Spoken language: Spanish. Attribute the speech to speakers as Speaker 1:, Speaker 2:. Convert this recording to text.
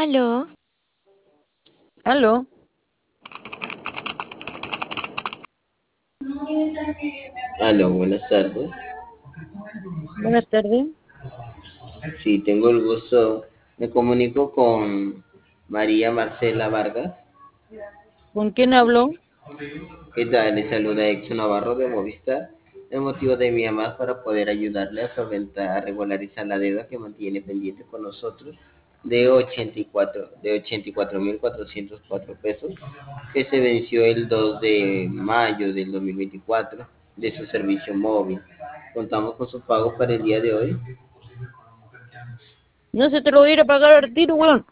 Speaker 1: Aló,
Speaker 2: Aló,
Speaker 3: Aló, buenas tardes.
Speaker 2: buenas tardes.
Speaker 3: Sí, tengo el gusto. Me comunico con María Marcela Vargas.
Speaker 2: ¿Con quién habló?
Speaker 3: ¿Qué tal? Le saluda Exo Navarro de Movistar. El motivo de mi llamada es para poder ayudarle a solventar, a regularizar la deuda que mantiene pendiente con nosotros de 84.404 pesos, que se venció el 2 de mayo del 2024 de su servicio móvil. Contamos con su pago para el día de hoy.
Speaker 2: No se te lo voy a ir a pagar al tiro, weón.